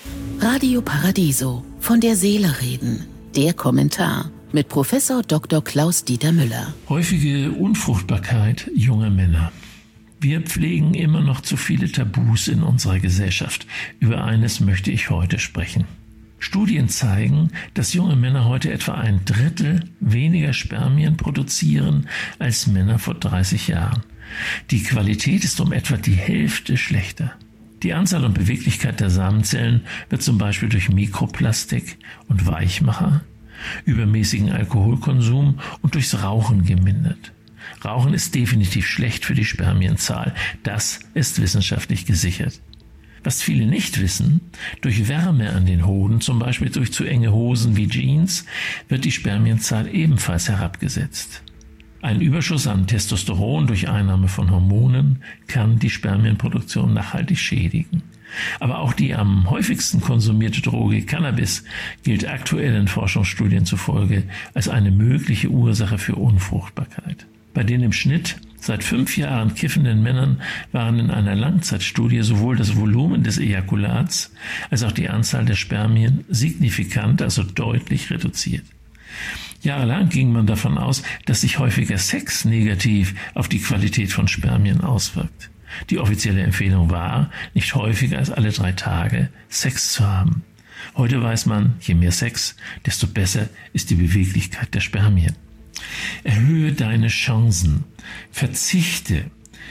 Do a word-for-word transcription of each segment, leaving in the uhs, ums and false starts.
Radio Paradiso, von der Seele reden. Der Kommentar mit Professor Doktor Klaus-Dieter Müller. Häufige Unfruchtbarkeit junger Männer. Wir pflegen immer noch zu viele Tabus in unserer Gesellschaft. Über eines möchte ich heute sprechen. Studien zeigen, dass junge Männer heute etwa ein Drittel weniger Spermien produzieren als Männer vor dreißig Jahren. Die Qualität ist um etwa die Hälfte schlechter. Die Anzahl und Beweglichkeit der Samenzellen wird zum Beispiel durch Mikroplastik und Weichmacher, übermäßigen Alkoholkonsum und durchs Rauchen gemindert. Rauchen ist definitiv schlecht für die Spermienzahl. Das ist wissenschaftlich gesichert. Was viele nicht wissen, durch Wärme an den Hoden, zum Beispiel durch zu enge Hosen wie Jeans, wird die Spermienzahl ebenfalls herabgesetzt. Ein Überschuss an Testosteron durch Einnahme von Hormonen kann die Spermienproduktion nachhaltig schädigen. Aber auch die am häufigsten konsumierte Droge Cannabis gilt aktuellen Forschungsstudien zufolge als eine mögliche Ursache für Unfruchtbarkeit. Bei den im Schnitt seit fünf Jahren kiffenden Männern waren in einer Langzeitstudie sowohl das Volumen des Ejakulats als auch die Anzahl der Spermien signifikant, also deutlich reduziert. Jahrelang ging man davon aus, dass sich häufiger Sex negativ auf die Qualität von Spermien auswirkt. Die offizielle Empfehlung war, nicht häufiger als alle drei Tage Sex zu haben. Heute weiß man, je mehr Sex, desto besser ist die Beweglichkeit der Spermien. Erhöhe deine Chancen. Verzichte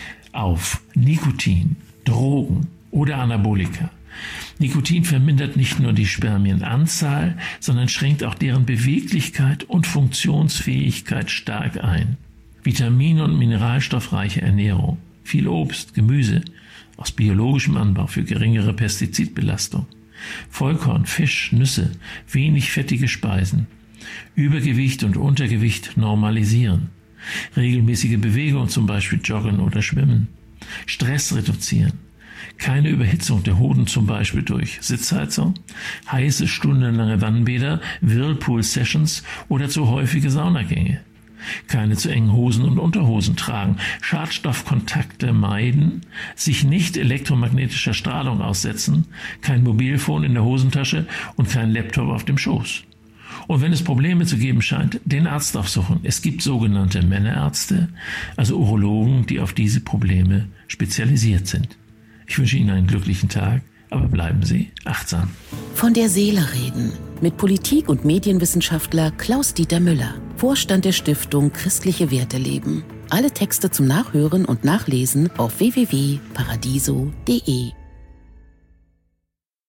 auf Nikotin, Drogen oder Anabolika. Nikotin vermindert nicht nur die Spermienanzahl, sondern schränkt auch deren Beweglichkeit und Funktionsfähigkeit stark ein. Vitamin- und mineralstoffreiche Ernährung, viel Obst, Gemüse aus biologischem Anbau für geringere Pestizidbelastung, Vollkorn, Fisch, Nüsse, wenig fettige Speisen, Übergewicht und Untergewicht normalisieren, regelmäßige Bewegung, zum Beispiel Joggen oder Schwimmen, Stress reduzieren, keine Überhitzung der Hoden, zum Beispiel durch Sitzheizung, heiße stundenlange Wannbäder, Whirlpool-Sessions oder zu häufige Saunagänge. Keine zu engen Hosen und Unterhosen tragen, Schadstoffkontakte meiden, sich nicht elektromagnetischer Strahlung aussetzen, kein Mobilfon in der Hosentasche und kein Laptop auf dem Schoß. Und wenn es Probleme zu geben scheint, den Arzt aufsuchen. Es gibt sogenannte Männerärzte, also Urologen, die auf diese Probleme spezialisiert sind. Ich wünsche Ihnen einen glücklichen Tag, aber bleiben Sie achtsam. Von der Seele reden mit Politik- und Medienwissenschaftler Klaus-Dieter Müller, Vorstand der Stiftung Christliche Werte leben. Alle Texte zum Nachhören und Nachlesen auf w w w punkt paradiso punkt de.